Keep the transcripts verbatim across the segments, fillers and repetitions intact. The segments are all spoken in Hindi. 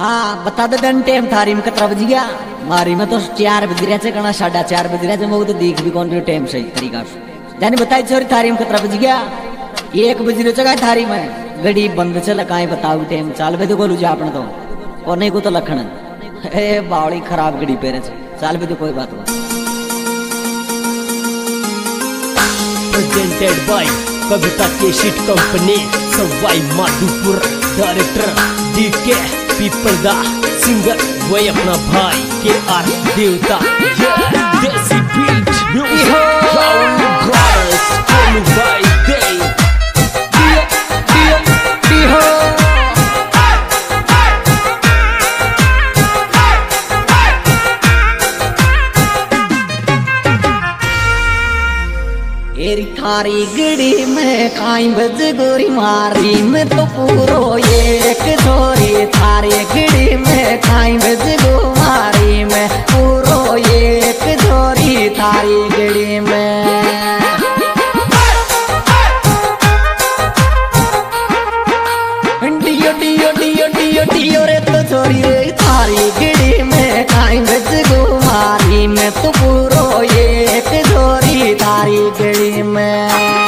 हाँ बता दे दन टाइम थारी में कतरा बज गया। मारी में तो चार बज रहा कना साढ़ा चार बज रहा मैं तो देख भी कौन रही टाइम सही तरीका से जानी बताई छोरी थारी में कतरा बज गया। एक बज रहा चगा थारी में गड़ी बंद चल काए बताऊ टाइम चाल बे तो गोलू जा अपने तो और नहीं को तो लखन ए बावड़ी खराब गड़ी पेरे चाल बे तो कोई बात हुआ। प्रेजेंटेड बाय कविता केशिट company Sawai Madhopur director D K people the singer वही अपना भाई K R Devta Desi beat music round brothers calling by डे दिया दिया दिया एरी थारी गड़ी में काई बज गोरी मारी में तो पूरो एक छोरी थारी गड़ी में काई बज गो मारी में पूरो एक छोरी थारी गड़ी में डियो डियो डियो डियो डियो रे तो छोरी रे थारी गड़ी में काई बज गो मारी में तो पूरो एक छोरी थारी गड़ी में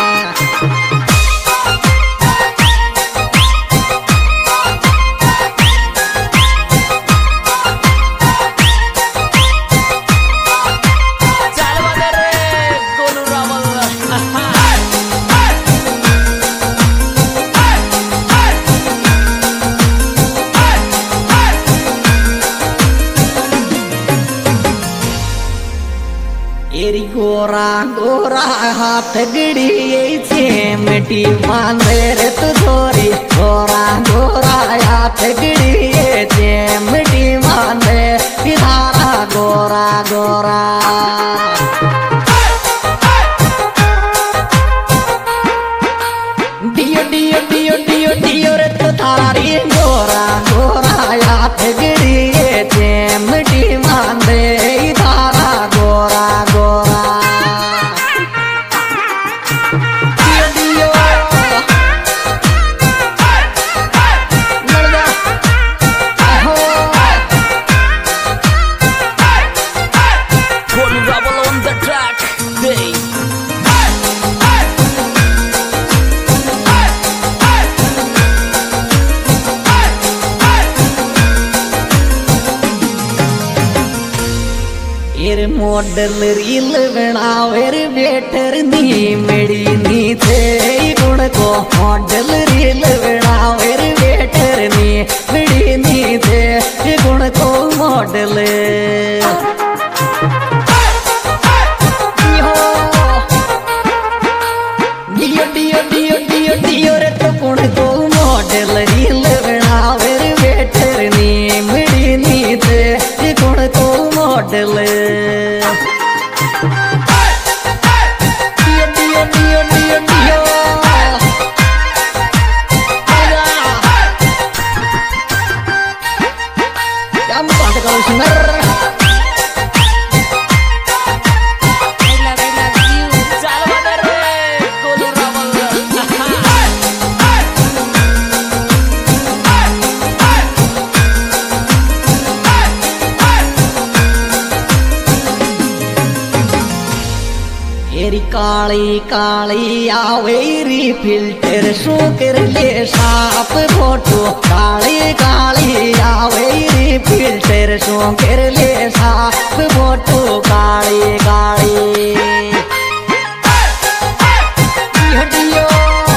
एरी गोरा गोरा हाथ गड़ी चेमटी बांधे रे तू छोरी गोरा गोरा हाथ गड़ी चेमटी बांधे धारा गोरा गोरा डियो डियो डियो डियो डियो रे तू थारा रे गोरा गोरा हाथ गड़ी चेमटी बांधे धारा गोरा गोरा डियो डियो नरदा हो Gonna rubble on the track day एर मॉडल रील बनावे रे बेटर नी मेरी नी थे गुण को मॉडल रील बनावे रे बेटर नी मेरी नी थे गुण को मॉडल डियो डियो डियो डियो डियो रे तो गुण को मॉडल रील बनावे रे बेटर नी मेरी नी थे गुण को मॉडल डियो डियो डियो डियो डियो क्या बात करो सिंगर एरी काली काली आवेरी फिल्टर शो कर ले साफ फोटो काली काली आवेरी फिल्टर शो कर ले साफ फोटो काली काली डियो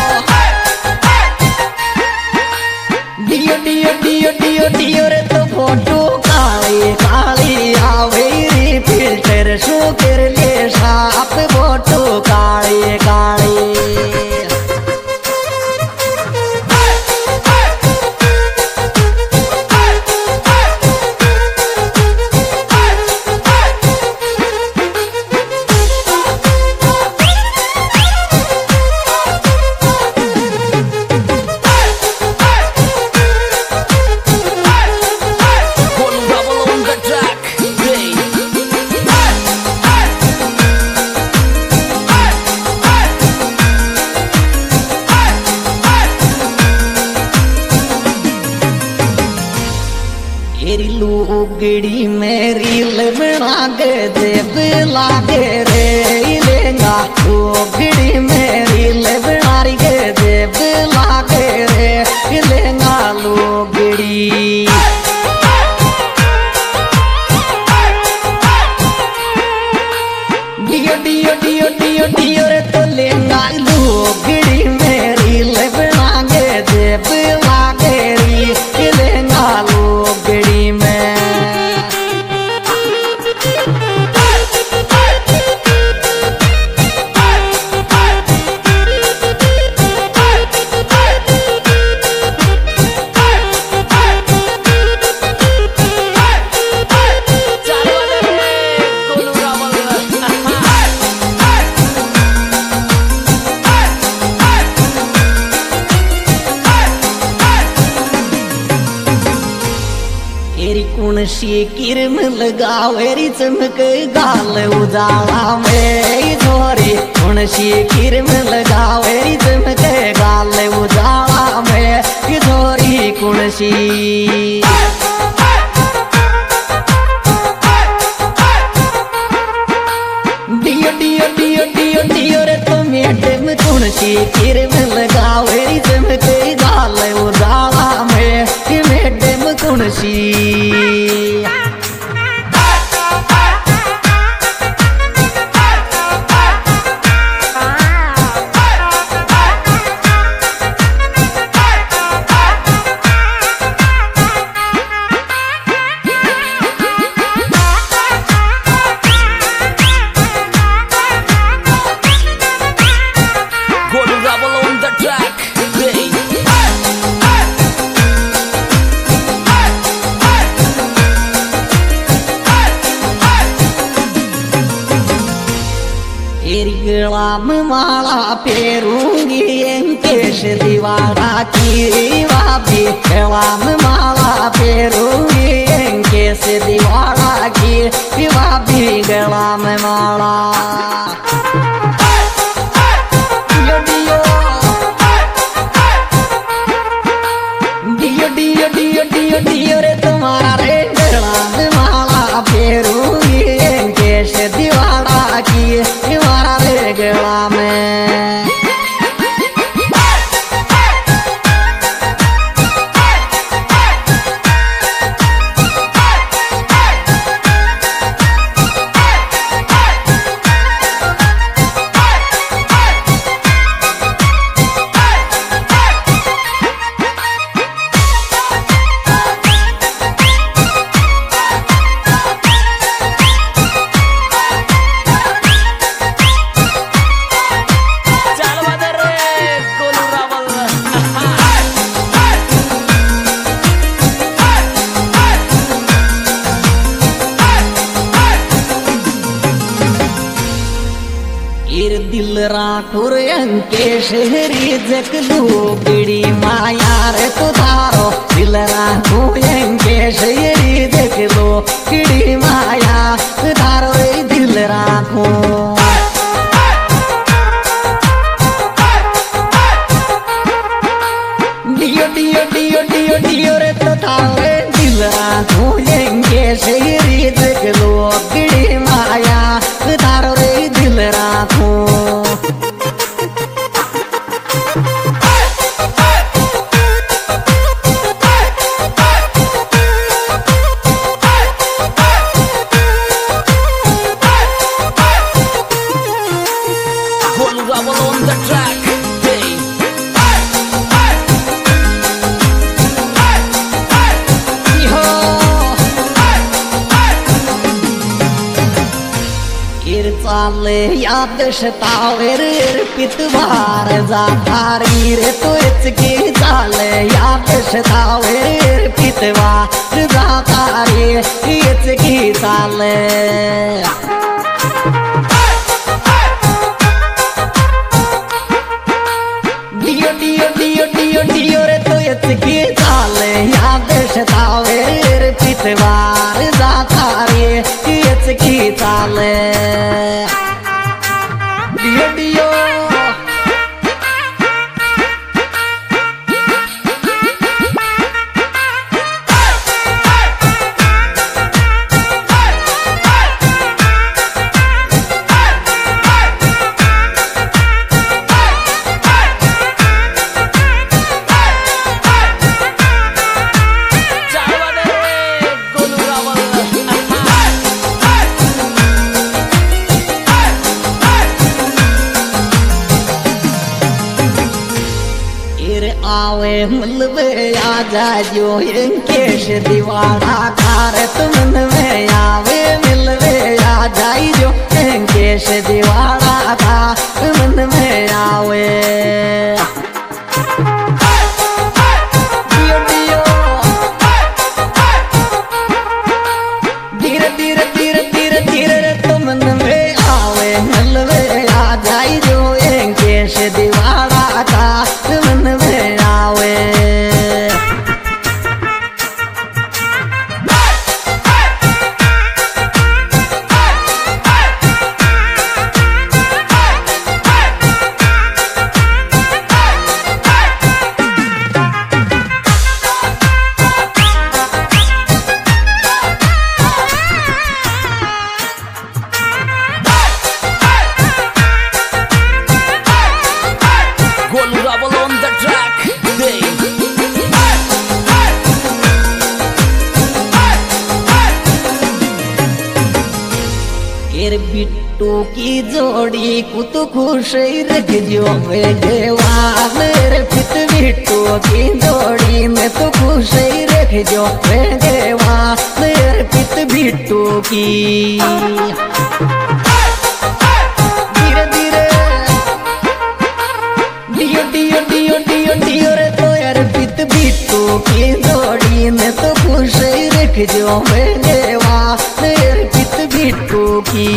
डियो डियो डियो डियो डियो रे तो फोटो काली काली आवेरी फिल्टर शो कर ले साफ फोटो काली काली एरी लुगड़ी मेरी बना के देव लागे रे लेंगा लुगड़ी मेरी बना के देव लागे रे लेंगा लुगड़ी डियो डियो डियो डियो डियो रे तो लेंगा लुगड़ी मेरी बना के देव लागे रे लेंगा लुगड़ी में कुण सी किरम लगावेरी चमक गाल उजाला में छोरी कुण सी किरम लगावेरी चमक गाल उजाला में छोरी कुण सी डियो डियो डियो डियो डियो रे तो मैडम कुण सी किरम लगावेरी चमक गाल उजाला में मैडम कुण सी गलाम माला पेरूंगी अंकेश दीवारा की वापी गलाम माला पेरूंगी अंकेश दीवारा की वापी गलाम माला डियो डियो डियो डियो डियो डियो डियो रे तुम्हारा रे गलाम माला पेरूंगी अंकेश दीवारा की गला में दिल राठौर अंकेश हरी जगलू बिड़ी माया रे तुधारो दिल राठौर अंकेश हरी जगलू बिड़ी माया तुधारो रे दिल राठौर डियो डियो डियो डियो डियो रे तुधारो रे दिल राठौर अंकेश हरी जगलू बिड़ी माया तुधारो रे दिल राठौर चाले याद शतावे रे पितवार जाधारी रे तो इचकी चाले याद शतावे रे पितवार जाधारी इचकी चाले डियो डियो डियो डियो डियो रे तो इचकी चाले याद शतावे रे पितवार जाधारी इचकी चाले डियो डियो आवे मिलवे आ जाजो इंकेश दीवाना कार तुमन में आवे मिलवे आ जाइयो इंकेश दीवाना का तुमन में आवे दियो दियो धीरे धीरे धीरे धीरे धीरे तुमन में आवे मिलवे आ जाइयो इंकेश दीवाना का तुमन में आवे Golu Rabble on the track. Day. केर बिट्टू की जोड़ी कुत खुश रख जो देवा मेरे पित बिट्टू की जोड़ी में तो खुश रख जो देवा मेरे पित बिट्टू की धीरे धीरे डियो डियो डियो डियो डियो रे तो यार पित बिट्टू की जोड़ी में तो खुश रख जो देवा मेरे पित बिट्टू की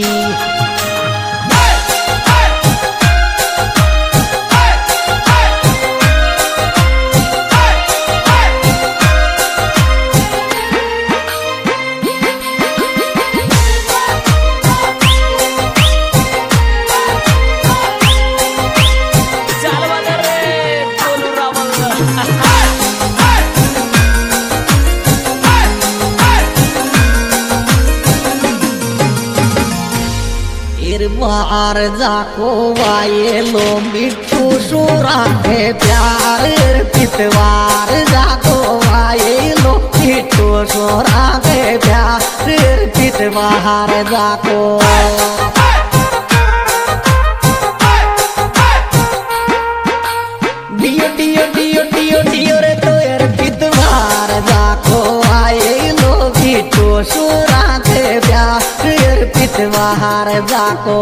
चल वाले रे गोलू रावल फिर बाहर जाको वाये लो मिट्टू सुरा के प्यार पितवार जाको वाये लो मिट्टू सुरा के प्यार पितवार जाको डियो डियो डियो डियो डियो रे तो यार पितवार जाको आए लो मिट्टू सुरा के प्यार पितवार जाको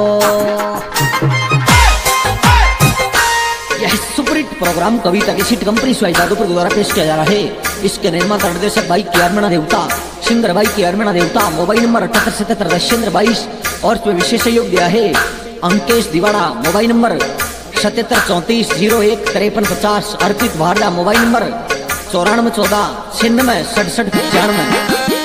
यह सुपरहिट प्रोग्राम कविता की सीट कंपनी स्वाई जादूपुर द्वारा पेश किया जा रहा है। इसके निर्माता निर्देशक भाई के अरमणा देवता, सिंगर भाई के अरमणा देवता। मोबाइल नंबर अठहत्तर सतहत्तर दशेंद्र बाईस और इसमें विशेष सहयोग दिया है अंकेश दिवाड़ा। मोबाइल नंबर सतहत्तर चौंतीस जीरो एक तिरपन पचास। अर्पित भारदा मोबाइल नंबर चौरानवे चौदह छिन्नवे सड़सठ पचानवे।